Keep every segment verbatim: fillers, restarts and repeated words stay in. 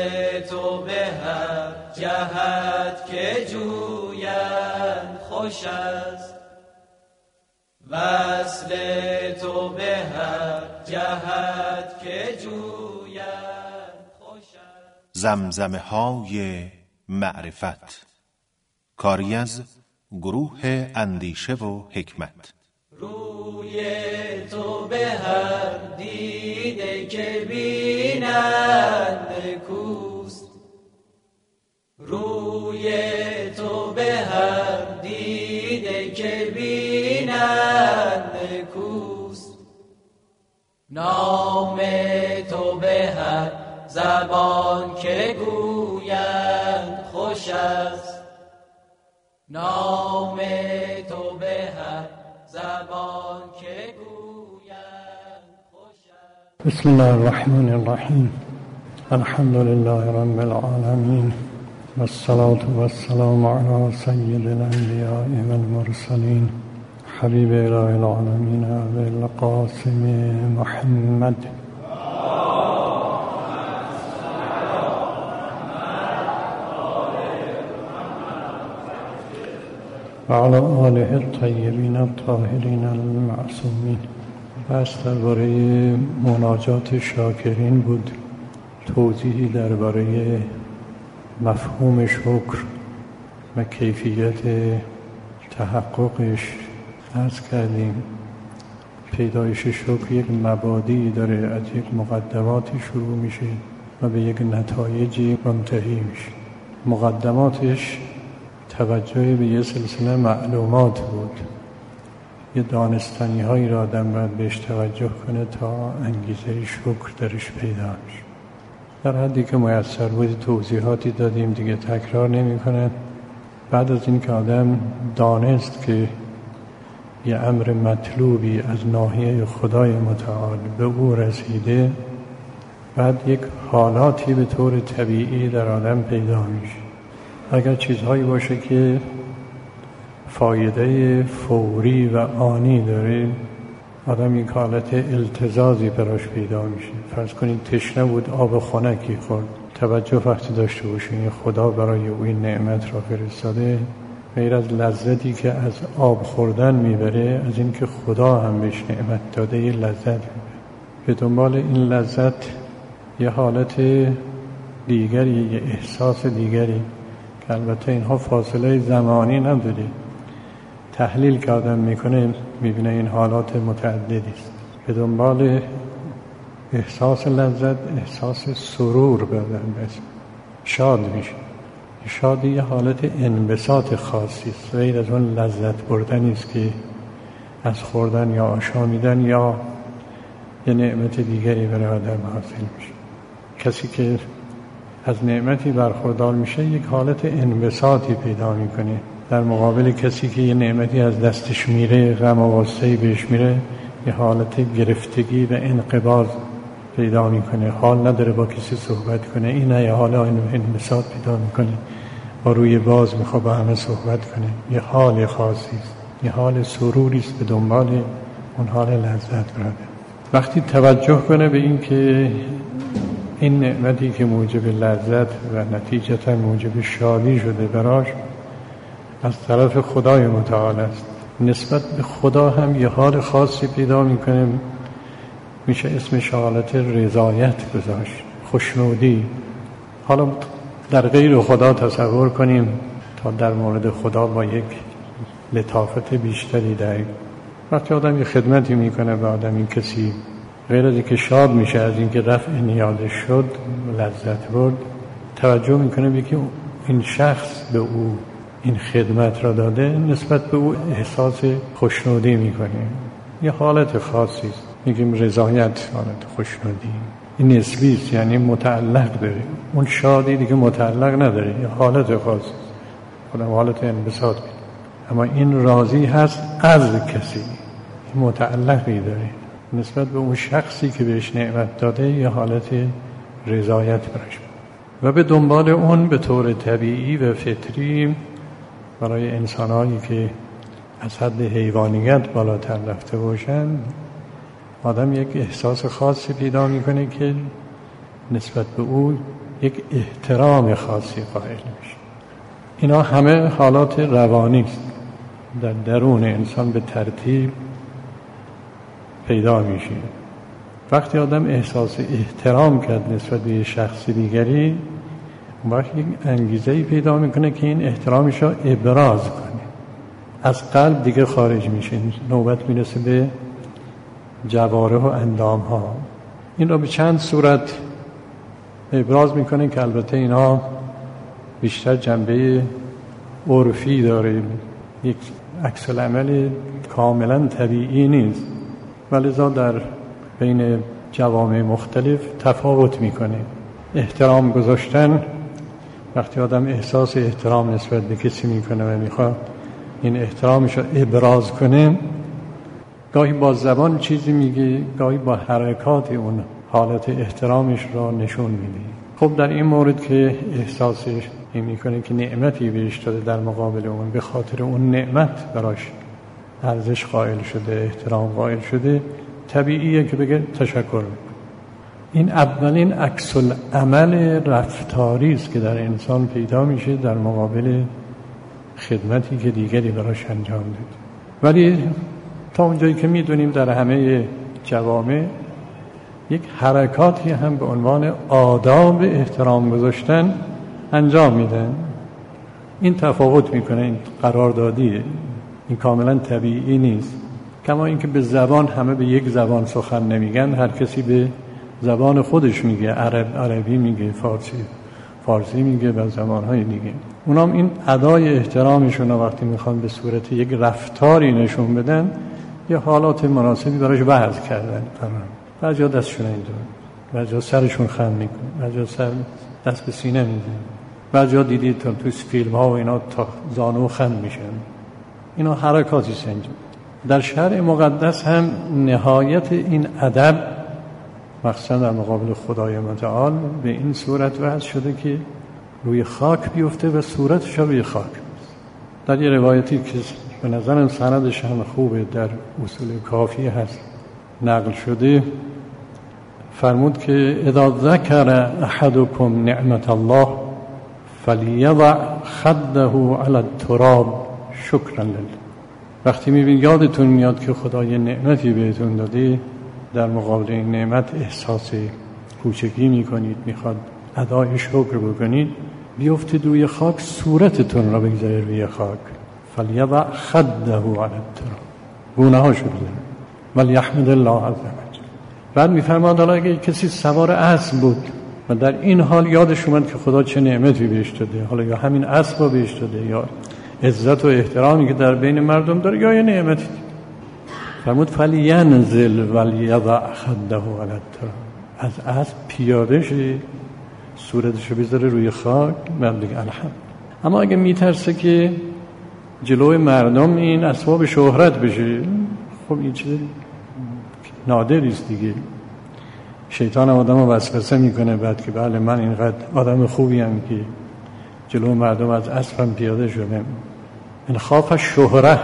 تو به هر جهت که جویند خوش است، وصل تو به هر جهت که جویند خوش است. زمزمه های معرفت، کاری از گروه اندیشه و حکمت. روی تو به هر دیده که بینند کوست، روی تو به هر دیده که بینند کوست، نام تو به هر زبان که گویند خوش است، نام تو به هر زبان که گویند خوش است. بسم الله الرحمن الرحیم. الحمد لله رب العالمین والصلاة والسلام علی سید الانبیاء والمرسلین حبیب اله العالمین ابی القاسم محمد و علی آله الطیبین الطاهرین المعصومین. بحث درباره مناجات شاکرین بود، توضیحی درباره مفهوم شکر و کیفیت تحققش عرض کردیم. پیدایش شکر یک مبادی داره، از یک مقدماتی شروع میشه و به یک نتایجی منتهی میشه. مقدماتش توجه به یه سلسله معلومات بود، یه دانستنی هایی را آدم باید بهش توجه کنه تا انگیزه شکر درش پیدا میشه. در حدی که میسر بود توضیحاتی دادیم، دیگه تکرار نمی کنه. بعد از این که آدم دانست که یه امر مطلوبی از ناحیه خدای متعال به او رسیده، بعد یک حالاتی به طور طبیعی در آدم پیدا میشه. اگر چیزهایی باشه که فایده فوری و آنی داره، آدم یک حالت التزازی براش پیدا میشه. فرض کنید تشنه بود، آب خنکی خورد، توجه وقتی داشته باشین خدا برای او این نعمت را فرستاده، غیر از لذتی که از آب خوردن میبره، از این که خدا هم بهش نعمت داده یه لذت میبره. به دنبال این لذت یه حالت دیگری، یه احساس دیگری که البته اینها فاصله زمانی نداره، تحلیل که آدم میکنه میبینه این حالات متعددی است. به دنبال احساس لذت، احساس سرور بدن بس شاد میشه. شادی یه حالت انبساط خاصی است، غیر از اون لذت بردنی است که از خوردن یا آشامیدن یا یه نعمت دیگری برای آدم حاصل میشه. کسی که از نعمتی برخوردار میشه یک حالت انبساطی پیدا میکنه، در مقابل کسی که یه نعمتی از دستش میره، غم و غصه‌ای بهش میره، یه حالت گرفتگی و انقباض پیدا میکنه، حال نداره با کسی صحبت کنه. این یه حال انبساط پیدا میکنه، با روی باز میخواد با همه صحبت کنه. یه حال خاصی است، یه حال سروری است به دنبال اون حال لذت براده. وقتی توجه کنه به این که این نعمتی که موجب لذت و نتیجتا موجب شادی شده براش از طرف خدای متعال است، نسبت به خدا هم یه حال خاصی پیدا میکنه، میشه اسمش حالت رضایت گذاشت، خوشنودی. حالا در غیر خدا تصور کنیم تا در مورد خدا با یک لطافت بیشتری دهیم. وقتی آدم یه خدمتی میکنه به آدم، این کسی غیر از اینکه شاد میشه از اینکه رفع نیازش شد، لذت برد، توجه میکنه به که این شخص به او این خدمت را داده، نسبت به او احساس خوشنودی میکنه. یه حالت خاصی است، میگیم رضایت، حالت خوشنودی. این نسبی است، یعنی متعلق داره. اون شادی دیگه متعلق نداره، یه حالت خاصی است، خودم حالت انبساط میده. اما این راضی هست از کسی، متعلقی داره نسبت به اون شخصی که بهش نعمت داده، یه حالت رضایت براش و به دنبال اون به طور طبیعی و فطری برای انسان‌هایی که از حد حیوانیت بالاتر رفته باشن، آدم یک احساس خاصی پیدا میکنه که نسبت به او یک احترام خاصی قائل میشه. اینا همه حالات روانی است در درون انسان به ترتیب پیدا میشه. وقتی آدم احساس احترام کرد نسبت به شخص دیگری، اون وقت یک انگیزه‌ای پیدا میکنه که این احترامش رو ابراز کنه، از قلب دیگه خارج میشه، نوبت میرسه به جوارح و اندام ها. این رو به چند صورت ابراز میکنه که البته اینا بیشتر جنبه عرفی داره، یک عکس العمل کاملا طبیعی نیست، ولذا در بین جوامع مختلف تفاوت میکنه. احترام گذاشتن، وقتی آدم احساس احترام نسبت به کسی میکنه و میخواد این احترامش رو ابراز کنه، گاهی با زبان چیزی میگه، گاهی با حرکات اون حالت احترامش را نشون میده. خب در این مورد که احساسش این میکنه که نعمتی بهش داده، در مقابل اون به خاطر اون نعمت براش ارزش قائل شده، احترام قائل شده، طبیعیه که بگه تشکر. این اولین عکس العمل رفتاری است که در انسان پیدا میشه در مقابل خدمتی که دیگری براش انجام داد. ولی تا اونجایی که میدونیم در همه جوامع یک حرکاتی هم به عنوان آداب احترام گذاشتن انجام میدن. این تفاوت میکنه، این قراردادیه، این کاملا طبیعی نیست. کما اینکه به زبان همه به یک زبان سخن نمیگن، هر کسی به زبان خودش میگه، عرب عربی میگه، فارسی فارسی میگه و زبانهای دیگه. اونام این ادای احترامشون رو وقتی میخوان به صورت یک رفتاری نشون بدن، یه حالات مناسبی براش وضع کردن. بعضیا دستشون اینجا، بعضیا سرشون خم میکنه، بعضیا سر دست به سینه میزنن، بعضیا دیدید تا تو فیلم ها و اینا تا زانو خم میشن. اینا حرکاتی سنجا. در شرع مقدس هم نهایت این ادب مخصوصا در مقابل خدای متعال به این صورت وضع شده که روی خاک بیفته و صورتش روی خاک. در یه روایتی که به نظرم سندش هم خوبه، در اصول کافی هست نقل شده، فرمود که اذا ذکر احدکم نعمت الله فلیضع خده علی التراب شکرا لله. وقتی میبین یادتون میاد که خدا یه نعمتی بهتون داده، در مقابل این نعمت احساس کوچکی میکنید، میخواد ادای شکر بکنید، بیفتید روی خاک، صورتتون را بگذارید روی خاک. فلیضع خده علی التراب، گونه‌هاشو بزنید، ولیحمد الله عز وجل. بعد میفرماد حالا اگه کسی سوار اسب بود و در این حال یادش اومد که خدا چه نعمتی بهش داده، حالا یا همین اسب رو بهش داده، یا عزت و احترامی که در بین مردم داره، یا یه نعمتی، فرمود فلینزل ولیضع خده علی التراب، از اسب پیاده شه، صورتشو بذاره روی خاک، بعد بگه الحمد. اما اگه میترسه که جلوی مردم این اسباب شهرت بشه، خب این چیز نادری است دیگه. شیطان آدم رو وسوسه میکنه بعد که بله من اینقدر آدم خوبی هم که جلو مردم از اسبم پیاده شدم. ان خاف شهره،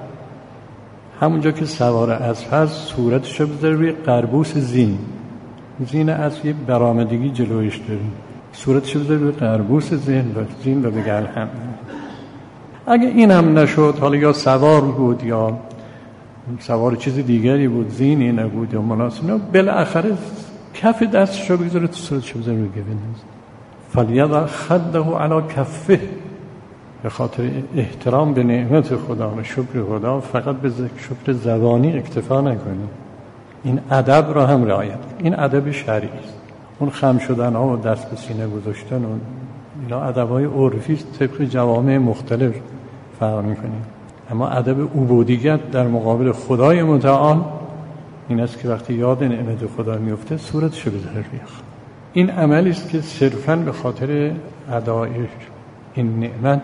همونجا که سوار اسب هست صورتشو بذاره روی قربوس زین، زین اسب یه برآمدگی جلویش داره، صورتشو بذاره روی قربوس زین و زین و بگه الحمد. اگه این هم نشد، حالا یا سوار بود یا سوار چیز دیگری بود، زینی نبود یا مناسب نبود، بالاخره کف دستشو بگذاره تو صورتشو بذاره روی گوش. فلیضع خده علی کفه، به خاطر احترام به نعمت خدا و شکر خدا فقط به شکر زبانی اکتفا نکنید، این ادب را هم رعایت کنید. این ادب شرعی است. اون خم شدن ها و دست به سینه گذاشتن و اینا ادب‌های عرفی است، طبق جوامع مختلف فرق می‌کنه. اما ادب عبودیت در مقابل خدای متعال این است که وقتی یاد نعمت خدا میفته صورتش رو بذاره روی خاک. این عملی است که صرفاً به خاطر ادای این نعمت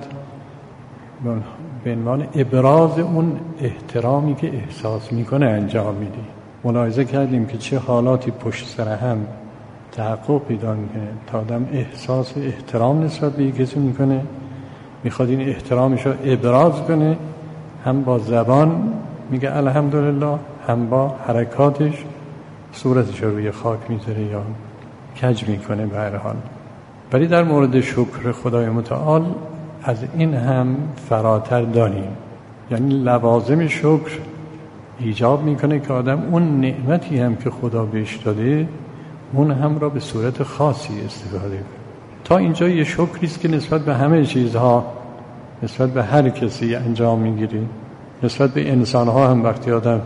به عنوان ابراز اون احترامی که احساس میکنه انجام میده. ملاحظه کردیم که چه حالاتی پشت سر هم تحقق پیدا میکنه تا آدم احساس احترام نسبت به کسی میکنه، میخواد این احترامش رو ابراز کنه، هم با زبان میگه الحمدلله، هم با حرکاتش صورتش رو روی خاک میذاره یا کج میکنه. به هر حال ولی در مورد شکر خدای متعال از این هم فراتر داریم. یعنی لوازم شکر ایجاب میکنه که آدم اون نعمتی هم که خدا بهش داده اون هم را به صورت خاصی استفاده کنه. تا اینجا یه شکری است که نسبت به همه چیزها، نسبت به هر کسی انجام میگیری، نسبت به انسانها هم وقتی آدم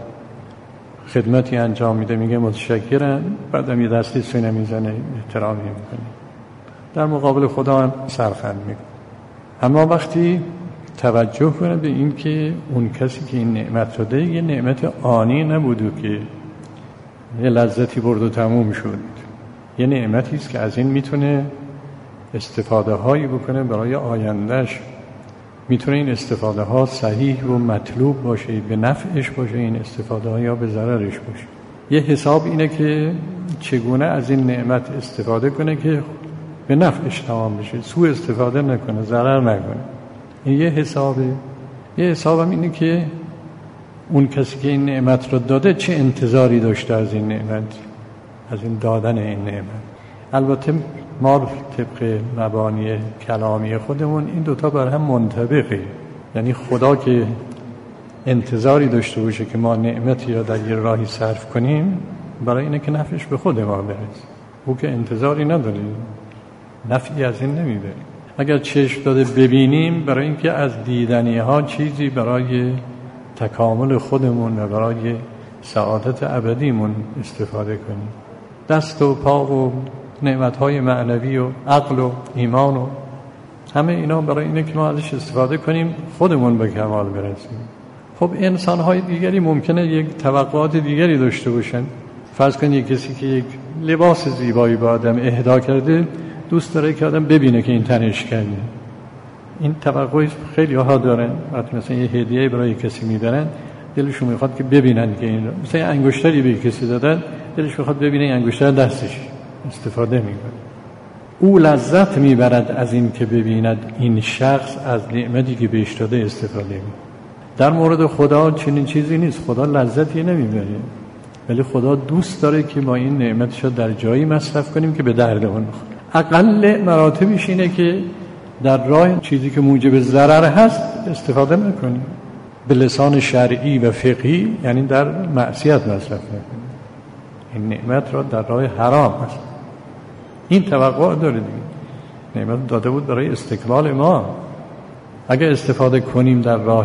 خدمتی انجام میده میگه متشکرم، بعدم یه دستی سینه میزنه احترامی میکنه، در مقابل خدا هم سرخند میکنه. اما وقتی توجه کنه به این که اون کسی که این نعمت شده یه نعمت آنی نبود که یه لذتی برد و تموم شد، یه نعمتی است که از این میتونه استفاده هایی بکنه برای آیندهش، میتونه این استفاده ها صحیح و مطلوب باشه، به نفعش باشه این استفاده ها یا به ضررش باشه. یه حساب اینه که چگونه از این نعمت استفاده کنه که به نفعش تمام بشه، سوء استفاده نکنه، ضرر نکنه. این یه حسابه. یه حسابم اینه که اون کسی که این نعمت رو داده چه انتظاری داشته از این نعمت، از این دادن این نعمت. البته ما طبق مبانی کلامی خودمون این دوتا بر هم منطبقه. یعنی خدا که انتظاری داشته باشه که ما نعمتی را در یه راهی صرف کنیم برای اینه که نفعش به خود ما برسه، او که انتظاری نداره، نفعی از این نمیبره. اگر چشم داده ببینیم برای اینکه از دیدنی ها چیزی برای تکامل خودمون و برای سعادت ابدیمون استفاده کنیم. دست و پا و نعمت‌های معنوی و عقل و ایمان و همه اینا برای اینه که ما ازش استفاده کنیم خودمون به کمال برسیم. خب انسان‌های دیگری ممکنه یک توقعات دیگری داشته باشن. فرض کنید کسی که یک لباس زیبایی به آدم اهدا کرده دوست داره که آدم ببینه که این تنش کرده. این توقعی خیلی ها دارن. وقتی مثلا یه هدیه برای کسی میبرن دلشون میخواد که ببینن که این مثلا انگشتری به کسی دادن دلش میخواد ببینه این انگشتر دستش استفاده میکنه. او لذت میبرد از این که ببیند این شخص از نعمتی که بهش داده استفاده میکنه. در مورد خدا چنین چیزی نیست. خدا لذتی نمیبره، ولی خدا دوست داره که ما این نعمتش رو در جایی مصرف کنیم که به دردمون بخوره. اقل مراتبش اینه که در راه چیزی که موجب ضرر هست استفاده نکنیم. به لسان شرعی و فقهی یعنی در معصیت مصرف نکنیم. این نعمت را در راه حرام هست. این توقع داره دیگه. نعمت داده بود برای استقلال ما. اگر استفاده کنیم در راه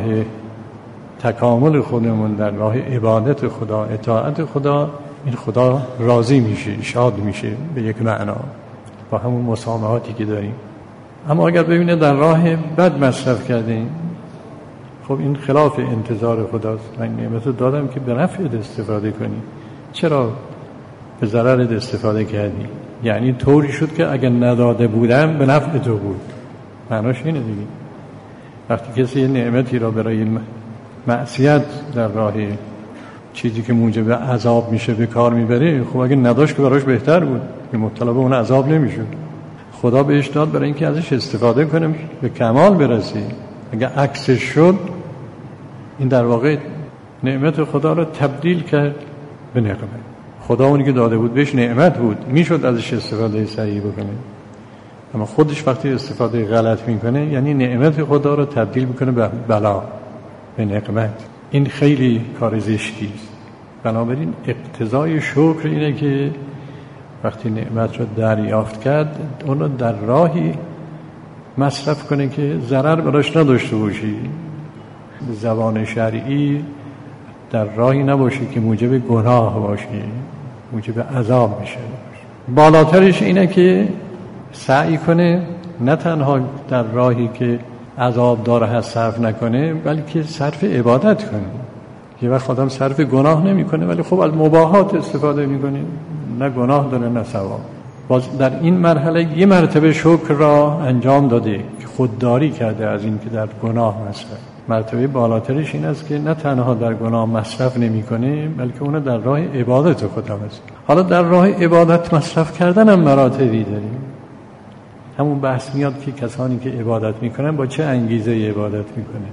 تکامل خودمون، در راه عبادت خدا، اطاعت خدا، این خدا راضی میشه، شاد میشه به یک معنا با همون مسامحاتی که داریم. اما اگر ببینه در راه بد مصرف کردیم، خب این خلاف انتظار خداست. من نعمت دادم که به نفعت استفاده کنی، چرا به ضررت استفاده کردی؟ یعنی طوری شد که اگر نداده بودم به نفع تو بود. معناش اینه دیگه. وقتی کسی یه نعمتی را برای معصیت در راه چیزی که موجب عذاب میشه به کار میبره، خب اگه نداشت که براش بهتر بود، که مبتلا به اون عذاب نمیشد. خدا بهش داد برای اینکه ازش استفاده کنیم به کمال برسی. اگه عکسش شد، این در واقع نعمت خدا رو تبدیل کرد به نقمت. خدا اونی که داده بود بهش نعمت بود، میشد ازش استفاده صحیح بکنه. اما خودش وقتی استفاده غلط میکنه یعنی نعمت خدا رو تبدیل میکنه به بلا، به نقمت. این خیلی کار زشتی است. بنابراین اقتضای شکر اینه که وقتی نعمت رو دریافت کرد اون رو در راهی مصرف کنه که ضرر براش نداشته باشی. به زبان شرعی در راهی نباشه که موجب گناه باشه، موجب عذاب میشه. بالاترش اینه که سعی کنه نه تنها در راهی که عذاب داره هست صرف نکنه، بلکه صرف عبادت کنه. یه وقت آدم صرف گناه نمی کنه ولی خب از مباحات استفاده میکنه، نه گناه داره نه ثواب. باز در این مرحله یه مرتبه شکر را انجام داده که خودداری کرده از این که در گناه مصرف. مرتبه بالاترش این است که نه تنها در گناه مصرف نمی کنه بلکه اون در راه عبادت خدا مصرف. حالا در راه عبادت مصرف کردن هم مراتبی داریم. همون بحث میاد که کسانی که عبادت میکنن با چه انگیزه عبادت میکنن.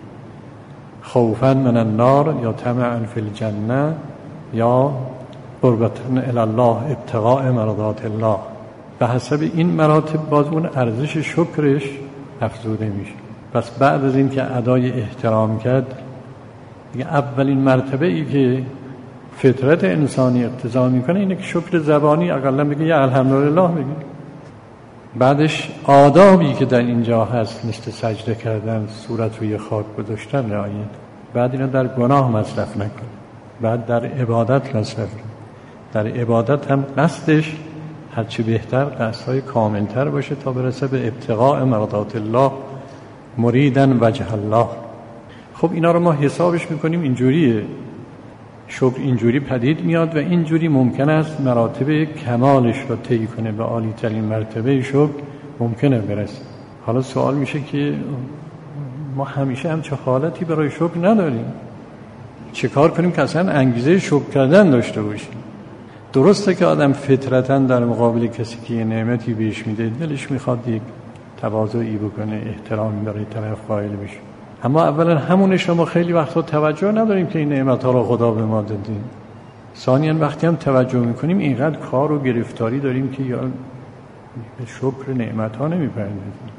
خوفا من النار یا طمعا فی الجنه یا قربتا الی الله ابتغاء مرضات الله. به حسب این مراتب باز اون ارزش شکرش افزوده میشه. پس بعد از این که ادای احترام کرد، دیگه اولین مرتبه ای که فطرت انسانی اقتضا میکنه اینه که شکر زبانی اقلا بگه یا الحمدلله بگه. بعدش آدابی که در اینجا هست مثل سجده کردن، صورت روی خاک گذاشتن رعایت. بعد اینا در گناه مصرف نکن، بعد در عبادت مصرف کن. در عبادت هم قصدش هرچی بهتر قصدهای کاملتر باشه تا برسه به ابتغاء مرضات الله مریدن وجه الله. خب اینا رو ما حسابش میکنیم اینجوریه، شکر اینجوری پدید میاد و اینجوری ممکن است مراتب کمالش رو طی کنه، به عالی ترین مرتبه شکر ممکنه برسه. حالا سوال میشه که ما همیشه هم چه حالتی برای شکر نداریم، چه کار کنیم که اصلا انگیزه شکر کردن داشته باشیم؟ درسته که آدم فطرتاً در مقابل کسی که یه نعمتی بهش میده دلش میخواد یک تواضعی بکنه، احترامی برای طرف قائل بشه، اما اولا همونش ما خیلی وقتا توجه نداریم که این نعمت‌ها رو خدا به ما داده. ثانیاً وقتی هم توجه میکنیم اینقدر کار و گرفتاری داریم که یا به شکر نعمت‌ها نمیپردازیم.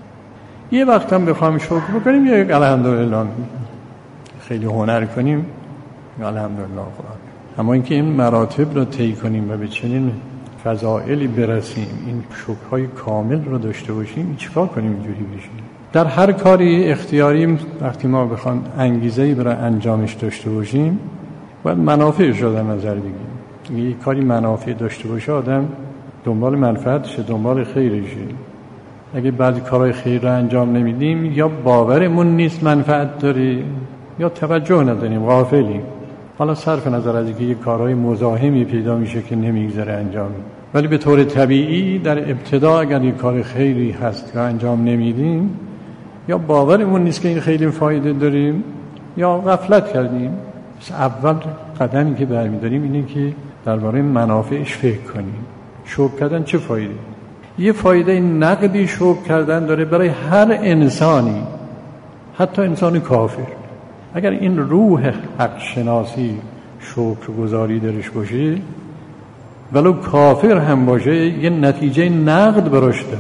یه وقت هم بخوایم شکر بکنیم یا یک الحمدلله خیلی هنر کنیم الحمدلله خدا. اما اینکه این مراتب رو طی کنیم و به چنین فضائلی برسیم، این شکرهای کامل رو داشته باشیم، چیکار کنیم اینجوری بشیم؟ در هر کاری اختیاریم وقتی ما بخوام انگیزه‌ای برای انجامش داشته باشیم باید منافعش رو در نظر بگیریم. یک کاری منافع داشته باشه آدم دنبال منفعتشه، دنبال خیرشه. اگه بعضی کارهای خیر رو انجام نمیدیم یا باورمون نیست منفعت داره یا توجه نداریم، غافلیم. حالا صرف نظر از اینکه یک کارهای مزاحمی پیدا میشه که نمیگذره انجام، ولی به طور طبیعی در ابتدا اگر یک کار خیری هست که انجام نمیدیم یا باورمون نیست که این خیلی فایده داریم یا غفلت کردیم. پس اول قدمی که برمیداریم اینه که درباره منافعش فکر کنیم. شکر کردن چه فایده؟ یه فایده نقدی شکر کردن داره برای هر انسانی، حتی انسان کافر. اگر این روح حق شناسی شکرگزاری درش باشه ولو کافر هم باشه یه نتیجه نقد براش داره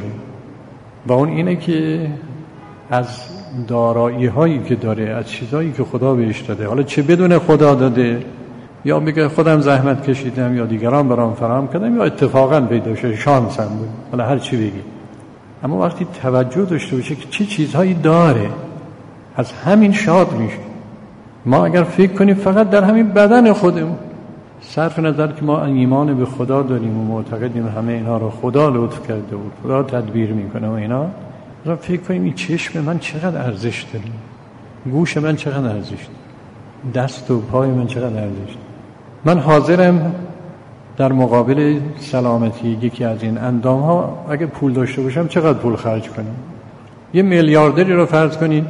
و اون اینه که از دارایی هایی که داره، از چیزایی که خدا بهش داده، حالا چه بدون خدا داده یا بگه خودم زحمت کشیدم یا دیگران برام فراهم کردم یا اتفاقا پیدا شد شانسم بود، حالا هر چی بگی، اما وقتی توجه داشته باشه که چه چیزهایی داره از همین شاد میشه. ما اگر فکر کنیم فقط در همین بدن خودمون، صرف نظر که ما ایمان به خدا داریم و معتقدیم همه اینا رو خدا لطف کرده بود، خدا تدبیر میکنه و اینا، مثلا فکر کنیم این چشم من چقدر ارزش داره، گوش من چقدر ارزش داره، دست و پای من چقدر ارزش داره. من حاضرم در مقابل سلامتی یکی از این اندام ها اگه پول داشته باشم چقدر پول خرج کنم. یه میلیاردری رو فرض کنید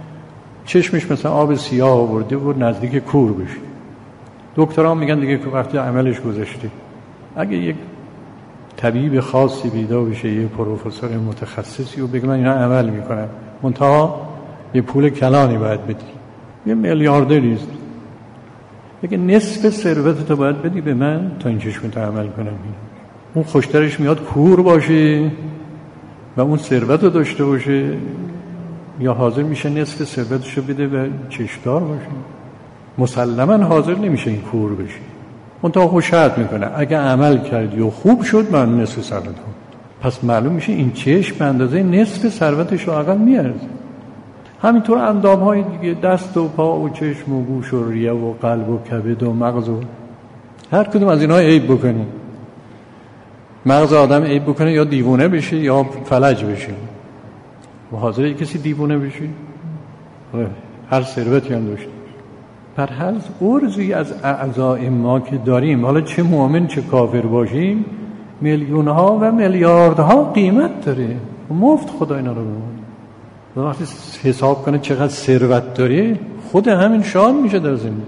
چشمش مثلا آب سیاه آورده بود نزدیک کور بشه، دکترها میگن دیگه که وقتی عملش گذشته. اگه یک طبیب خاصی پیدا بشه، یه پروفسور متخصصی و بگه من اینا عمل میکنم، منتها یه پول کلانی باید بدی، یه میلیاردریست، بگه نصف ثروتتو باید بدی به من تا این چشمتو عمل کنم. اون خوشترش میاد کور باشه و اون ثروتو داشته باشه یا حاضر میشه نصف ثروتشو بده و چشمدار باشه؟ مسلماً حاضر نمیشه این کور بشه. منتها خوشحت میکنه اگه عمل کردی و خوب شد من نصف ثروت. پس معلوم میشه این چشم به اندازه نصف ثروتش رو اقل میارزه. همینطور اندامهای دیگه، دست و پا و چشم و گوش و ریه و قلب و کبد و مغز و هر کدوم از اینها عیب بکنی، مغز آدم عیب بکنه یا دیوونه بشه یا فلج بشه. و حاضره کسی دیوونه بشه؟ هر ثروتی هم داشته. پر هر عرضی از اعضاء ما که داریم، حالا چه مؤمن چه کافر باشیم، میلیون ها و میلیارد ها قیمت داره. مفت خدا اینا رو بمونه. وقتی حساب کنه چقدر ثروت داره خود همین شان میشه در زندگی.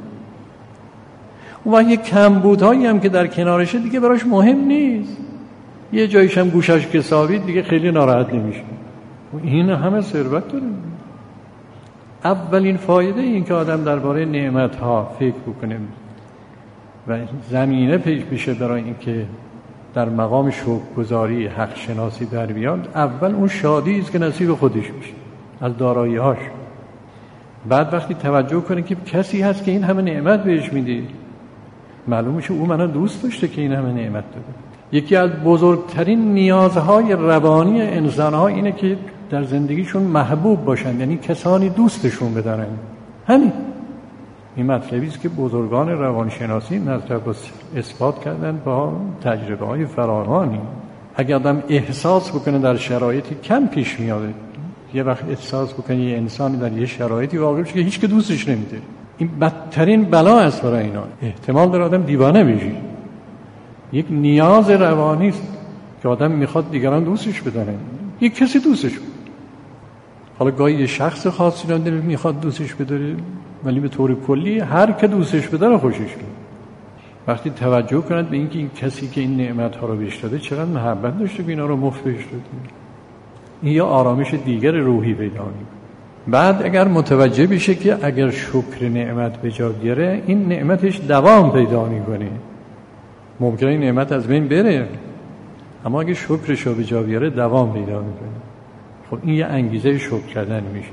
اون وقت یک کمبودهایی هم که در کنارشه دیگه براش مهم نیست، یه جایش هم گوشش کسابید دیگه خیلی ناراحت نمیشه. این همه ثروت داره. اولین فایده این که آدم درباره نعمت‌ها فکر بکنه و زمینه پیش بشه برای اینکه در مقام شکرگزاری حق شناسی در بیاد، اول اون شادی است که نصیب خودش میشه از دارایی‌هاش. بعد وقتی توجه کنه که کسی هست که این همه نعمت بهش میده، معلوم میشه او منو دوست داشته که این همه نعمت داده. یکی از بزرگترین نیازهای روانی انسان‌ها اینه که در زندگیشون محبوب باشن، یعنی کسانی دوستشون بدارن. همین این مطلبی است که بزرگان روانشناسی مطلب اثبات کردن با تجربه‌های فراوانی. اگر آدم احساس بکنه در شرایطی کم پیش میاد، یه وقت احساس بکنه یه انسانی در یه شرایطی واقع بشه که هیچ که دوستش نمیده، این بدترین بلا است برای اینا. احتمال داره آدم دیوانه بشه. یک نیاز روانی است که آدم میخواد دیگران دوستش بدارن، یک کسی دوستش بداره. حالا گاهی یه شخص خاصی رو داره میخواد دوستش بداره، ولی به طور کلی هر که دوستش بداره خوشش میاد. وقتی توجه کنند به اینکه این کسی که این نعمت‌ها رو بهش داده چقدر محبت داشته که اینا رو مفت بهش داده، این یا آرامش دیگر روحی پیدا می‌کنه. بعد اگر متوجه بشه که اگر شکر نعمت به جا بیاره این نعمتش دوام پیدا می‌کنه، ممکنه این نعمت از بین بره، اما اگه شکرش رو به جا بیاره دوام پیدا می‌کنه. خب این یه انگیزه شکر کردن میشه،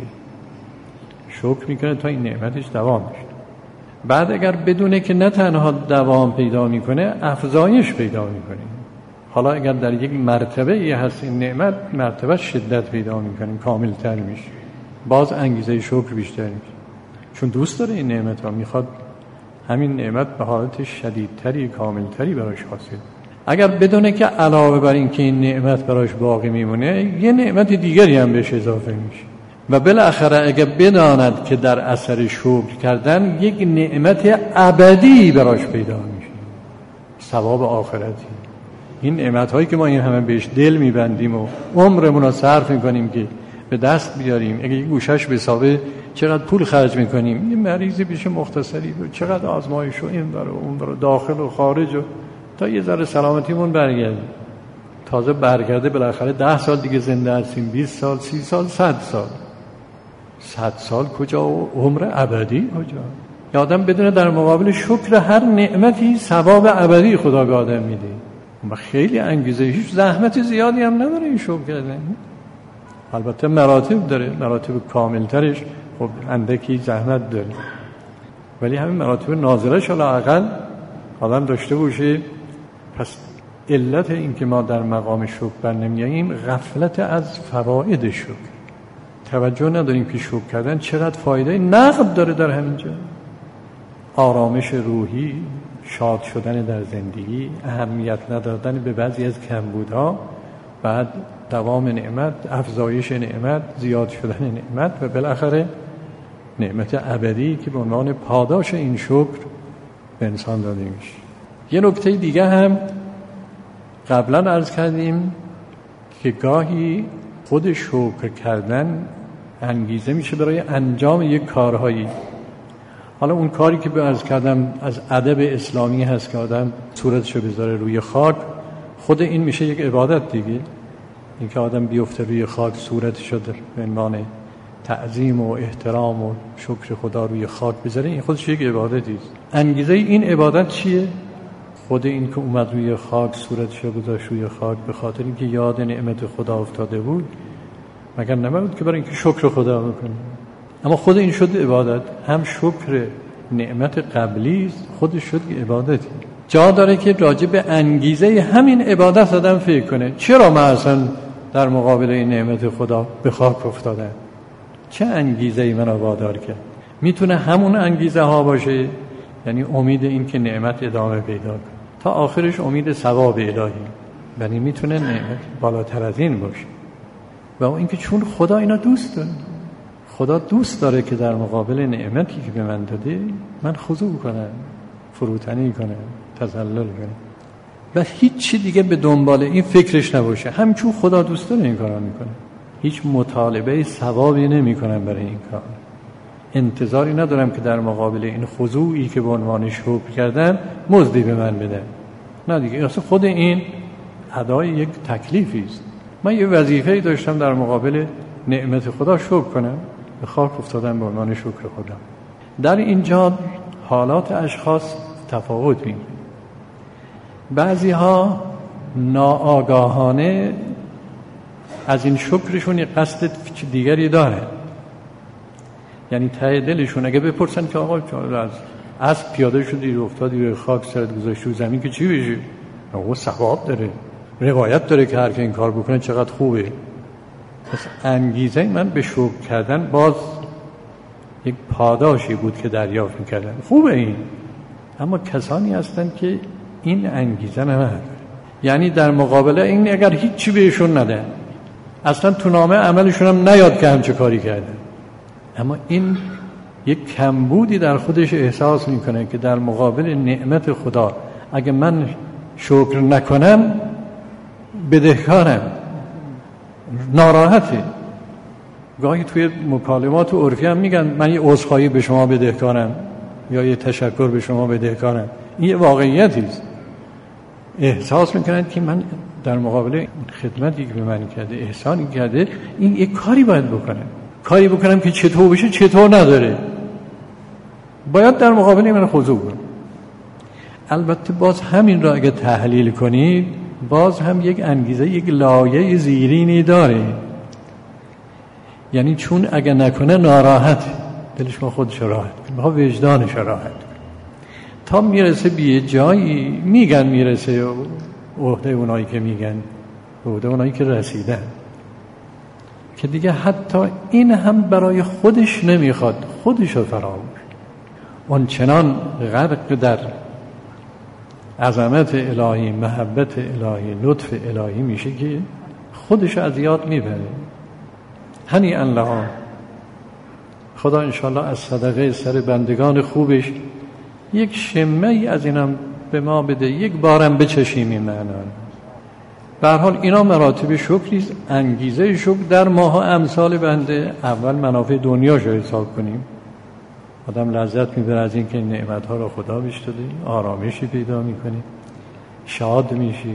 شکر میکنه تا این نعمتش دوام بشه. بعد اگر بدونه که نه تنها دوام پیدا میکنه، افزایش پیدا میکنه. حالا اگر در یک مرتبه ای هست این نعمت، مرتبه شدت پیدا میکنه، کامل تر میشه، باز انگیزه شکر بیشتر میشه، چون دوست داره این نعمت ها، میخواد همین نعمت به حالت شدیدتری کاملتری براش حاصل. اگر بدونه که علاوه بر این که این نعمت براش باقی میمونه، یه نعمت دیگری هم بهش اضافه میشه، و بالاخره اگر بداند که در اثر شکر کردن یک نعمت ابدی براش پیدا میشه، ثواب آخرتی. این نعمت هایی که ما این همه بهش دل میبندیم و عمرمون رو صرف میکنیم که به دست بیاریم، اگه یک گوشش به حسابه چقدر پول خرج میکنیم، یه مریضی بشه مختصری و چقدر آزمایش و این برای اون برای داخل و خارج و تا یه ذره سلامتیمون برگرده. تازه برگرده بالاخره ده سال دیگه زنده هستیم، بیست سال، سی سال، صد سال. صد سال کجا و عمر ابدی کجا؟ یا آدم بدونه در مقابل شکر هر نعمتی ثواب ابدی خدا به آدم میده و خیلی انگیزه، هیچ زحمت زیادی هم نداره این شکر کردن. البته مراتب داره، مراتب کاملترش خب اندکی زحمت داره، ولی همین مراتب نازلش حداقل آدم داشته باشه. پس علت این که ما در مقام شکر بر نمیاییم غفلت از فواید شکر، توجه نداریم که شکر کردن چقدر فایده نقد داره در همینجا. آرامش روحی، شاد شدن در زندگی، اهمیت ندادن به بعضی از کمبودها، بعد دوام نعمت، افزایش نعمت، زیاد شدن نعمت و بالاخره نعمت ابدی که به عنوان پاداش این شکر به انسان داده میشه. یه نکته دیگه هم قبلا عرض کردیم که گاهی خود شکر کردن انگیزه میشه برای انجام یک کارهایی. حالا اون کاری که به عرض کردم از ادب اسلامی هست که آدم صورتشو بذاره روی خاک، خود این میشه یک عبادت دیگه. این که آدم بیفته روی خاک صورتشو به عنوان تعظیم و احترام و شکر خدا روی خاک بذاره، این خودش یک عبادتی است. انگیزه این عبادت چیه؟ خود این که اومد روی خاک صورتشو گذاشت روی خاک به خاطر اینکه یاد نعمت خدا افتاده بود، مگر نمی‌بود که برای اینکه شکر خدا بکنه. اما خود این شد عبادت، هم شکر نعمت قبلی است، خودش شد عبادتی. جا داره که راجع به انگیزه همین عبادت آدم فکر کنه. چرا من اصلا در مقابل این نعمت خدا به خاک افتادم؟ چه انگیزه‌ای منو وادار کرد؟ میتونه همون انگیزه ها باشه، یعنی امید این که نعمت ادامه پیدا کنه تا آخرش، امید ثواب الهی. یعنی میتونه نعمت بالاتر از این باشه. و اون اینکه چون خدا اینا دوست داره، خدا دوست داره که در مقابل نعمتی که به من داده من خضوع کنم، فروتنی کنم، تذلل کنم و هیچ چی دیگه به دنبال این فکرش نباشه. همچون خدا دوست داره این کارا میکنه، هیچ مطالبه ثوابی نمیکنم برای این کار. انتظاری ندارم که در مقابل این خضوعی که به عنوان شکر کردن مزدی به من بده. نه دیگه، اصلا خود این ادای یک تکلیفی است. من یه وظیفه‌ای داشتم در مقابل نعمت خدا شکر کنم، به خاک افتادم به عنوان شکر خدا. در اینجا حالات اشخاص تفاوت می‌کنه. بعضی ها ناآگاهانه از این شکرشون یه قصد دیگری داره. یعنی ته دلشون اگه بپرسن که آقا از از پیاده شدی رو افتادی روی خاک سرت گذاشتی رو زمین که چی بشه؟ آقا ثواب داره، روایت داره که هر که این کار بکنه چقدر خوبه. پس انگیزه من به شکر کردن باز یک پاداشی بود که دریافت میکردن. خوبه این، اما کسانی هستن که این انگیزه نداره. یعنی در مقابله این اگر هیچی بهشون نده، اصلا تو نامه عملشون هم نیاد که همچه کاری کردن، اما این یک کمبودی در خودش احساس میکنه که در مقابل نعمت خدا اگه من شکر نکنم بدهکارم، ناراحته. گاهی توی مکالمات عرفی هم میگن من یه عذرخواهی به شما بدهکارم یا یه تشکر به شما بدهکارم. این یه واقعیتی است. احساس میکنن که من در مقابل خدمتی که به من کرده، احسانی کرده، این یک کاری باید بکنم. کاری بکنم که چطور بشه چطور نداره، باید در مقابل من خضوع کنم. البته باز همین را اگه تحلیل کنید باز هم یک انگیزه، یک لایه زیرینی داره. یعنی چون اگه نکنه ناراحت، دلش ما خودش راحت کنه، ما وجدانش راحت کنه، تا میرسه به جایی میگن میرسه عهده اونایی که میگن، عهده اونایی که رسیدن، که دیگه حتی این هم برای خودش نمیخواد، خودش رو فراموش، اون چنان غرق در عظمت الهی، محبت الهی، لطف الهی میشه که خودش از یاد میبره. هنی الله، خدا انشالله از صدقه سر بندگان خوبش یک شمه ای از اینم به ما بده، یک بارم بچشیم این معنا. به هر حال اینا مراتب شکریست. انگیزه شکر در ماها امثال بنده اول منافع دنیاشو حساب کنیم، آدم لذت میبره از این که این نعمتها رو خدا بهش داده، آرامشی پیدا میکنه، شاد میشی،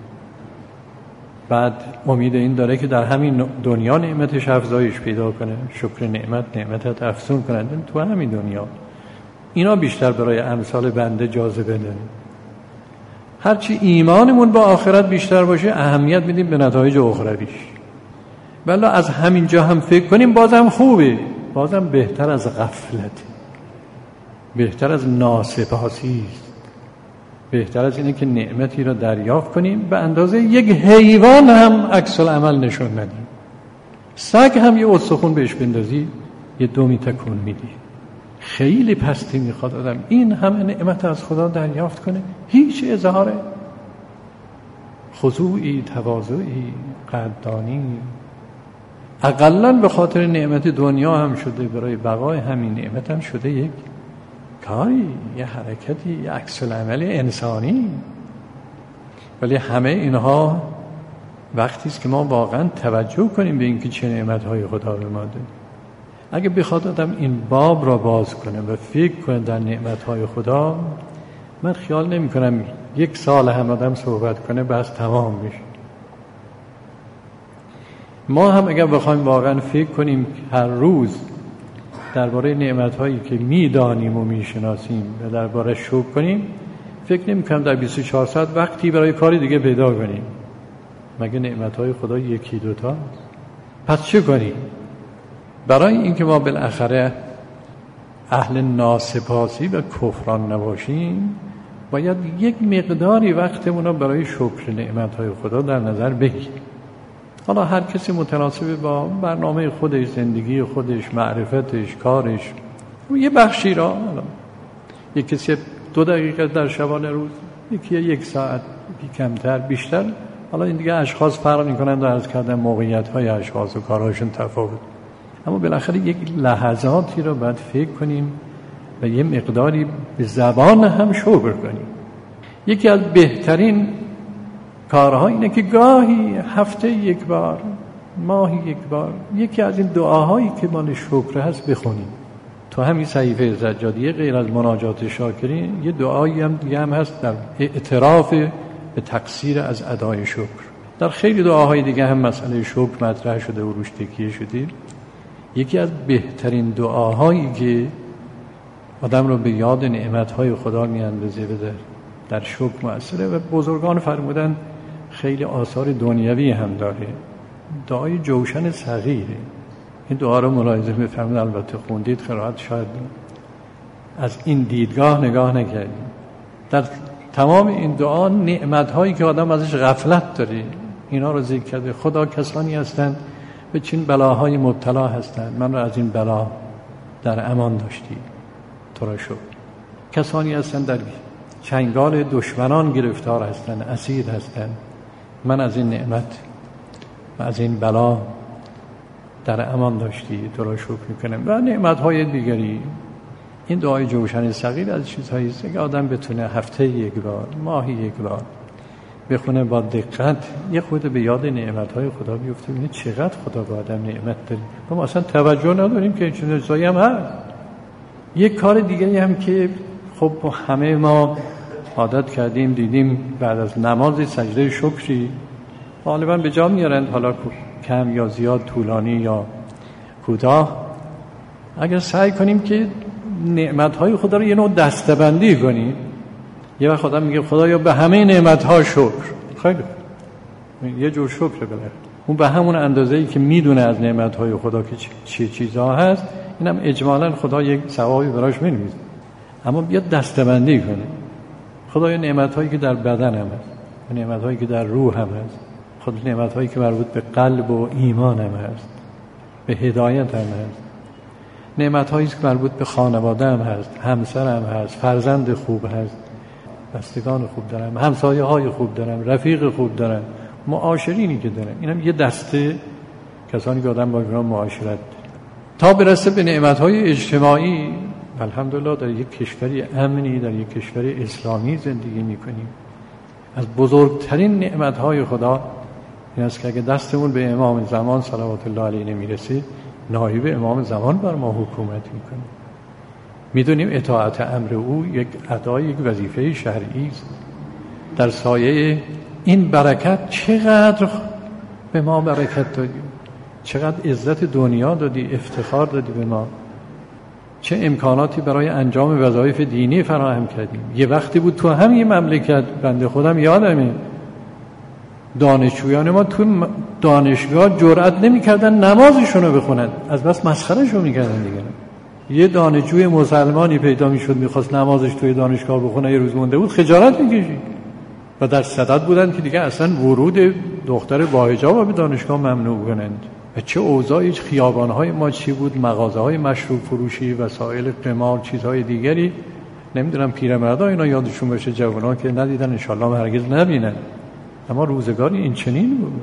بعد امید این داره که در همین دنیا نعمتش افزایش پیدا کنه، شکر نعمت نعمتت افزون کنه تو همین دنیا. اینا بیشتر برای امثال بنده جاذبه داره. هرچی ایمانمون با آخرت بیشتر باشه اهمیت میدیم به نتایج اخرویش. بلا از همین جا هم فکر کنیم بازم خوبه، بازم بهتر از غفلت، بهتر از ناسپاسی است، بهتر از اینه که نعمتی را دریافت کنیم به اندازه یک حیوان هم عکس العمل نشون ندیم. سگ هم یه استخون بهش بندازی یه دومی تکون میدی. خیلی پستی میخواد آدم این همه نعمت از خدا دریافت کنه، هیچ اظهار خضوعی، تواضعی، قدردانی، اقلن به خاطر نعمت دنیا هم شده، برای بقای همین نعمت هم شده یک کاری، یه حرکتی، یه عکس العمل انسانی. ولی همه اینها وقتی است که ما واقعا توجه کنیم به اینکه چه نعمت‌های خدا به ما داده. اگه بخواد آدم این باب را باز کنه و فکر کنه در نعمت‌های خدا، من خیال نمی کنم یک سال هم آدم صحبت کنه بس تمام میشه. ما هم اگر بخوایم واقعا فکر کنیم هر روز درباره نعمت‌هایی که می‌دانیم و می‌شناسیم و درباره شکر کنیم، فکر نمی‌کنم در بیست و چهار ساعت وقتی برای کاری دیگه پیدا کنیم. مگه نعمت‌های خدا یکی دوتا؟ پس چه کنیم؟ برای اینکه ما بالاخره اهل ناسپاسی و کفران نباشیم، باید یک مقداری وقتمون رو برای شکر نعمت‌های خدا در نظر بگیریم. حالا هر کسی متناسب با برنامه خودش، زندگی خودش، معرفتش، کارش، یه بخشی را، یک کسی دو دقیقه در شبانه روز، یکی یک ساعت، یکی کمتر، بیشتر. حالا این دیگه اشخاص فرق می‌کنند و عرض کردن موقعیت‌های اشخاص و کارهاشون تفاوت، اما بالاخره یک لحظاتی رو باید فکر کنیم و یه مقداری به زبان هم شکر کنیم. یکی از بهترین کارها اینه که گاهی هفته یک بار، ماهی یک بار، یکی از این دعاهایی که مال شکر هست بخونیم. تو همین صحیفه زجادیه غیر از مناجات شاکرین یه دعایی هم دیگه هم هست در اعتراف به تقصیر از ادای شکر. در خیلی دعاهای دیگه هم مسئله شکر مطرح شده و روش تکیه شده. یکی از بهترین دعاهایی که آدم رو به یاد نعمتهای خدا میاندازه و در شکر مؤثره و بزرگان فرمودن خیلی آثار دنیوی هم داره. دعای جوشن صغیره. این دعا رو ملاحظه بفرمایید، البته خوندید قرائت، شاید از این دیدگاه نگاه نکردید. در تمام این دعا نعمت‌هایی که آدم ازش غفلت داره اینا رو ذکر کرده. خدا کسانی هستند به چین بلاهای مبتلا هستند، من را از این بلا در امان داشتی، تو را شکر. کسانی هستند در چنگال دشمنان گرفتار هستند، اسیر هستند، من از این نعمت و از این بلا در امان داشتی، تو را شکر میکنم. و نعمت‌های دیگری. این دعای جوشن صغیر از چیزهایی است که آدم بتونه هفته یک بار، ماهی یک بار بخونه، با دقت یه خود به یاد نعمت‌های خدا بیفته، ببینه چقدر خدا به آدم نعمت داره. ما اصلا توجه نداریم که این چیزایی هم هست. یک کار دیگری هم که خب همه ما عادت کردیم دیدیم، بعد از نماز سجده شکری غالبا به جا میارند، حالا کم یا زیاد، طولانی یا کوتاه. اگر سعی کنیم که نعمت‌های خدا رو یه نوع دسته‌بندی کنیم، یه وقت خدا میگه خدایا به همه نعمت‌ها شکر، خیلی یه جور شکر بله، اون به همون اندازه‌ای که میدونه از نعمت‌های خدا که چه چیزها هست، اینم اجمالاً خدا یک ثوابی براش می‌نویسه. اما بیا دسته‌بندی کنیم. خدایا نعمت‌هایی که در بدنم هست، نعمت‌هایی که در روحم هست، خود نعمت‌هایی که مربوط به قلب و ایمانم هست، به هدایتم هست، نعمت‌هایی که مربوط به خانواده‌ام هست، همسرم هست، فرزند خوب هست، بستگان خوب دارم، همسایه‌های خوب دارم، رفیق خوب دارم، معاشرینی که دارم. اینم یه دسته کسانی که آدم با اینا معاشرت داره. تا برسه به نعمت‌های اجتماعی، الحمدلله در یک کشوری امنی، در یک کشور اسلامی زندگی می‌کنیم. از بزرگترین نعمت‌های خدا این است که اگه دستمون به امام زمان صلوات الله علیه نمی‌رسه، نایب امام زمان بر ما حکومت می‌کنه. می‌دونیم اطاعت امر او یک ادای یک وظیفه شرعی است. در سایه این برکت چقدر به ما برکت دادی، چقدر عزت دنیا دادی، افتخار دادی به ما، چه امکاناتی برای انجام وظایف دینی فراهم کردیم. یه وقتی بود تو همین مملکت، بنده خودم یادمه، دانشجویان ما تو دانشگاه جرئت نمی‌کردن نمازشون رو بخونن، از بس مسخرهشون می‌کردن دیگه. یه دانشجوی مسلمانی پیدا می‌شد می‌خواست نمازش توی دانشگاه بخونه، یه روز مونده بود خجالت می‌کشید و در صدد بودن که دیگه اصلا ورود دختر با حجاب به دانشگاه ممنوع کنند. و چه اوضاعی، خیابان‌های ما چی بود، مغازه‌های مشروب فروشی، وسایل قمار، چیزهای دیگری. نمیدونم پیرمردا اینا یادشون باشه، جوانان که ندیدن ان شاءالله هرگز نبینن. اما روزگاری این چنین بود.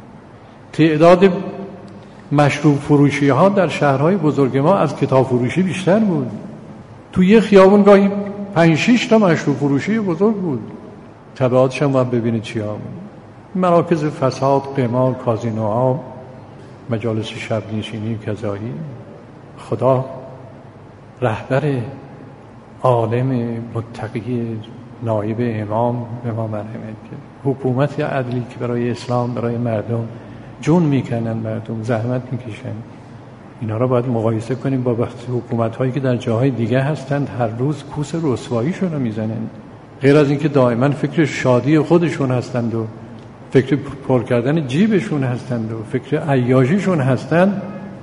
تعداد مشروب فروشی ها در شهرهای بزرگ ما از کتاب فروشی بیشتر بود. تو یه خیابون گاهی پنج شش تا مشروب فروشی بزرگ بود. تبعاتش هم باید ببینید چی ها بود. مراکز فساد، قمار، کازینوها، مجالس شب نشینی کذایی. خدا رهبر عالم متقی نایب امام به ما مرحمت کرد. حکومت عدلی که برای اسلام، برای مردم جون میکنن، مردم زحمت میکشن، اینا را باید مقایسه کنیم با حکومت هایی که در جاهای دیگه هستند، هر روز کوس رسواییشون رو میزنن. غیر از اینکه دائما فکر شادی خودشون هستند و فکر پر کردن جیبشون هستند و فکر عیاشیشون هستند،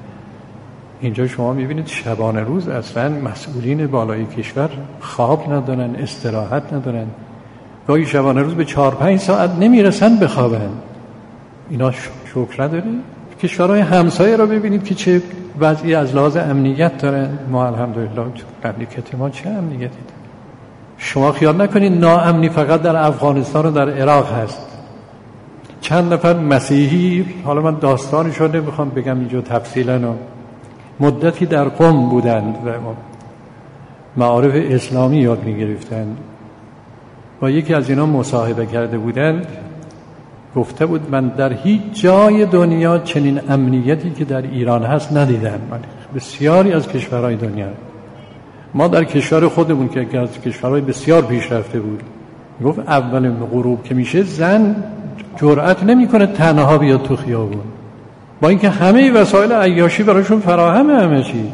اینجا شما میبینید شبانه روز اصلا مسئولین بالای کشور خواب ندارن، استراحت ندارن، گاهی شبانه روز به چهار پنج ساعت نمیرسن بخوابن. اینا شکر نداره؟ کشورهای همسایه رو ببینید که چه وضعی از لحاظ امنیت دارن. ما الحمدلله مملکت ما چه امنیتی داره. شما خیال نکنید ناامنی فقط در افغانستان و در عراق هست. چند نفر مسیحی، حالا من داستانش رو نمیخوام بگم اینجا تفصیلا، مدتی در قم بودند و معارف اسلامی یاد میگرفتند. با یکی از اینا مصاحبه کرده بودند، گفته بود من در هیچ جای دنیا چنین امنیتی که در ایران هست ندیدم. بسیاری از کشورهای دنیا، ما در کشور خودمون که یکی از کشورهای بسیار پیشرفته بود، گفت اول غروب که میشه زن جرأت نمیکنه تنها بیاد تو خیابون، با اینکه همه وسایل عیاشی براشون فراهم، همه چیز.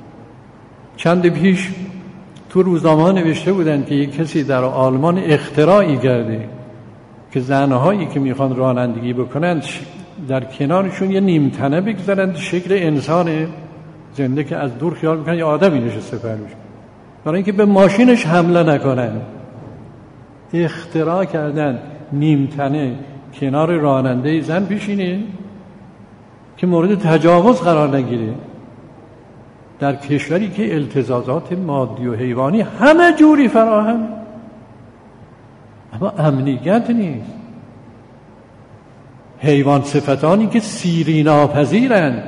چند پیش تو روزنامه نوشته بودن که یک کسی در آلمان اختراعی کرده که زنهایی که میخوان رانندگی بکنند در کنارشون یه نیمتنه بگذارند شکل انسان زنده که از دور خیال میکنن یه آدمی نشسته پهلوش، برای اینکه به ماشینش حمله نکنن. اختراع کردن نیمتنه کنار راننده زن بشینه که مورد تجاوز قرار نگیره، در کشوری که التزازات مادی و حیوانی همه جوری فراهم، اما امنیت نیست. حیوان صفتانی که سیری ناپذیرند،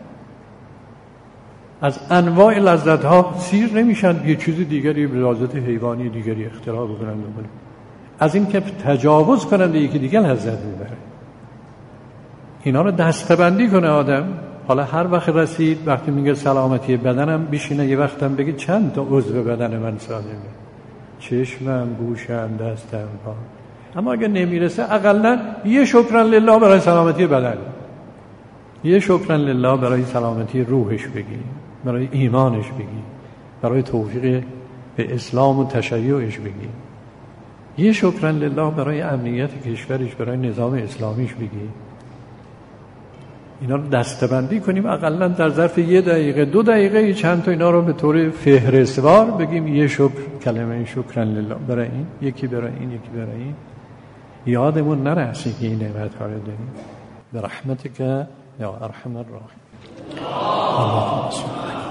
از انواع لذت ها سیر نمیشن، یه چیز دیگری به لذت حیوانی دیگری اختراع بکنن، از این که تجاوز کنن به یکی دیگر لذت میبره. اینا رو دسته‌بندی کنه آدم. حالا هر وقت رسید وقتی میگه سلامتی بدنم، بشینه یه وقتم بگه چند تا عضو بدن من سالمه، چشمم، گوشم، دستم، پا. اما اگه نمیرسه اقلا یه شکران لله برای سلامتی بدن، یه شکران لله برای سلامتی روحش بگی، برای ایمانش بگی، برای توفیق به اسلام و تشیعش بگی، یه شکران لله برای امنیت کشورش، برای نظام اسلامیش بگی. اینا رو دسته‌بندی کنیم، اقلا در ظرف یه دقیقه دو دقیقه چند تا اینا رو به طور فهرستوار بگیم. یه شکر، کلمه شکران لله برای این، یکی برای این، یکی برای این. یادمون نرسه که این نعمت‌ها رو داریم. به رحمتک یا ارحم الراحمین. اللهم صل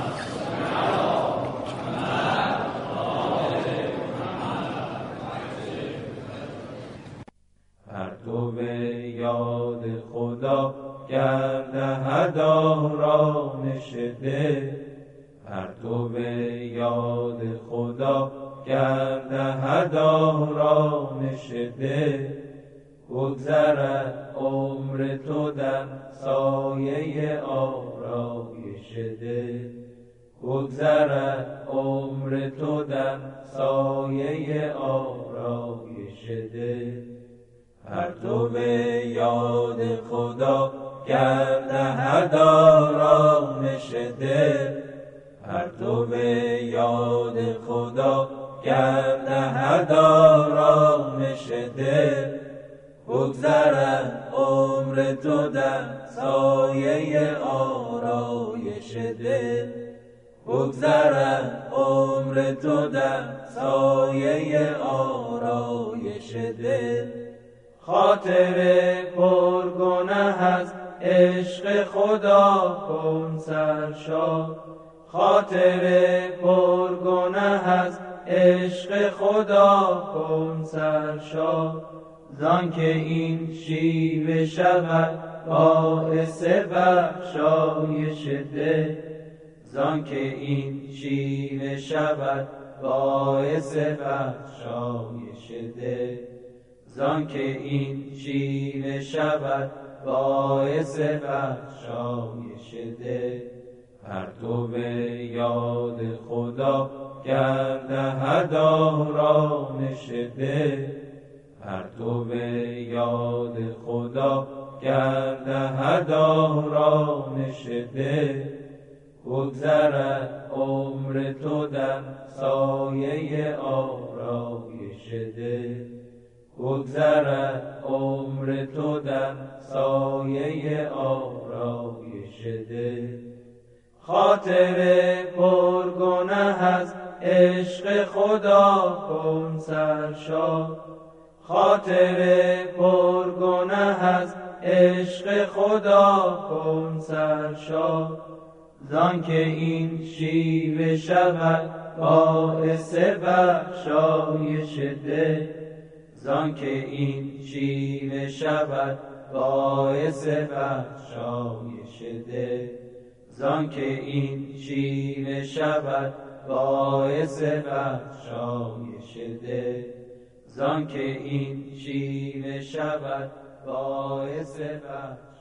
پرتو یاد خدا گرد هدارا نشده، پرتو یاد خدا گرد هدارا نشده، بگذرد عمر تو در سایه آرایش دل، بگذرد عمر تو در سایه آرایش دل. پرتو یاد خدا گرد هدارا نشده، پرتو یاد خدا گرد هدارا نشده، بگذرد عمر تو در سایه آرایش دل، بگذرد عمر تو در سایه آرایش دل. خاطر پرگنه از عشق خدا کن سرشار، خاطر پرگنه از عشق خدا کن سرشار، زان که این شیوه شود باعث بخشایش دل، زان که این شیوه شود باعث بخشایش دل، زان که این شیوه شود باعث بخشایش دل. پرتو یاد خدا گرد هدارا نشده، پرتو یاد خدا گرد هدارا نشده، بگذرد عمر تو در سایه آرایش دل، بگذرد عمر تو در سایه آرایش دل. خاطر پرگنه از عشق خدا کن سرشار، خاطر پرگنه از عشق خدا کن سرشار، زان که این شیوه شود باعث بخشایش دل، زان که این شیوه شود باعث بخشایش دل، زان که این شیوه شود باعث بخشایش دل، زان که این شیوه شود باعث بخشایش